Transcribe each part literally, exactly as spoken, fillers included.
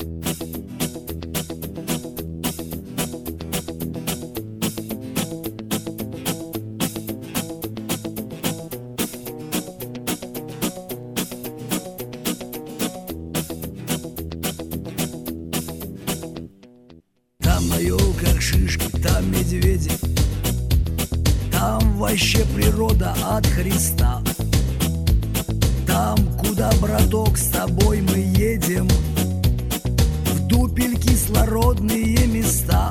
Там на елках шишки, там медведи, там вообще природа от Христа. Там, куда, браток, с тобой мы едем, в дупель кислородные места.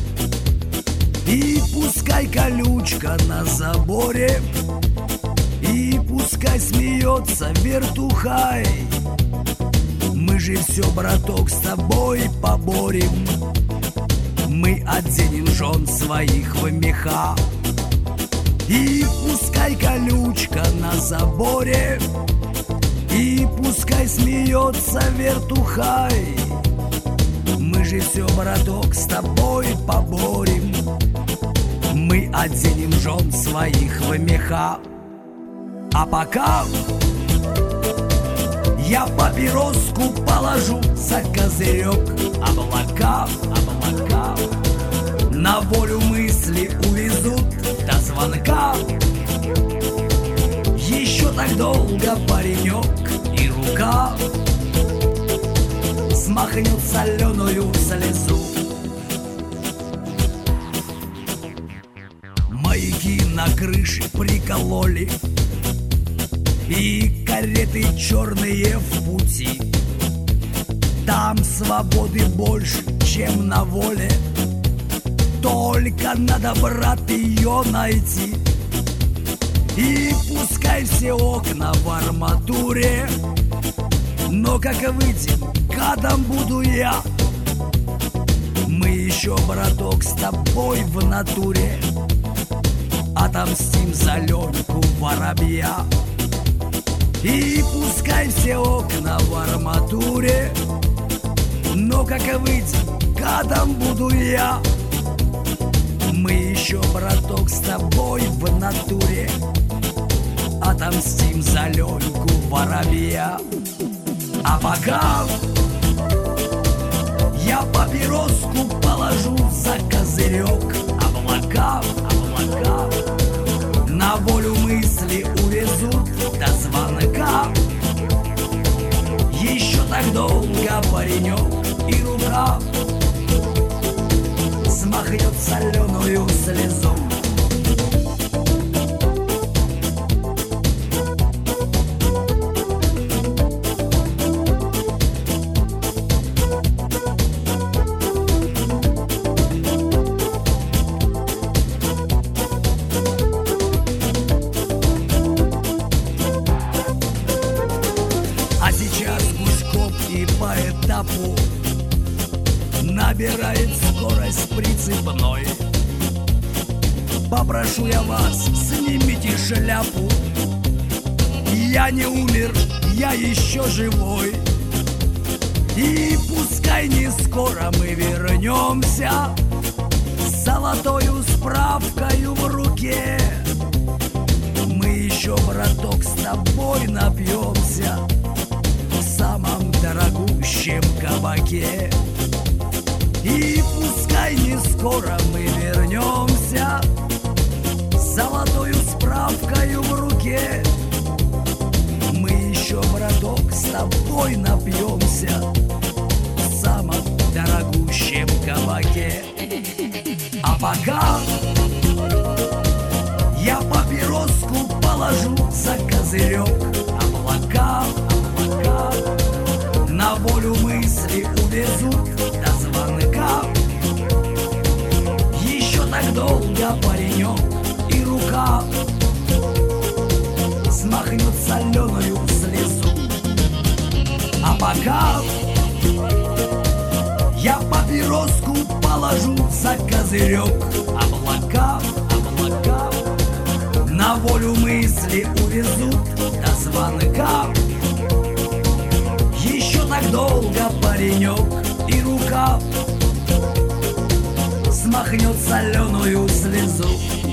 И пускай колючка на заборе, и пускай смеется вертухай, мы же все, браток, с тобой поборем. Мы оденем жен своих в меха. И пускай колючка на заборе, и пускай смеется вертухай, мы же все, браток, с тобой поборем. Мы оденем жен своих в меха. А пока я папироску положу за козырек, облака, облака на волю мысли увезут до звонка. Еще так долго паренек и рука смахнет соленую слезу. Маяки на крыше прикололи, и кареты черные в пути. Там свободы больше, чем на воле, только надо, брат, ее найти. И пускай все окна в арматуре, но как выйти, гадом буду я. Мы еще, браток, с тобой в натуре отомстим за Леньку воробья. И пускай все окна в арматуре, но как выйти, гадом буду я. Мы еще, браток, с тобой в натуре отомстим за Леньку воробья. А пока я папироску положу за козырек, облака, облака на волю мысли увезут до звонка. Еще так долго паренек и рука смахнет соленую слезу. А сейчас гуськом и по этапу набирает скорость прицепной. Попрошу я вас, снимите шляпу. Я не умер, я еще живой. И пускай не скоро мы вернемся с золотою справкою в руке. Мы еще, браток, с тобой напьемся в самом дорогущем кабаке. И пускай не скоро мы вернемся с золотою справкою в руке. Мы еще, браток, с тобой напьемся в самом дорогущем кабаке. А пока я папироску положу за козырек, облака, облака на волю мысли увезут до звонка. Еще так долго паренек и рука смахнет соленую слезу. А пока я папироску положу за козырек, облака, облака на волю мысли увезут до звонка. Еще так долго паренек и рука смахнет соленую слезу.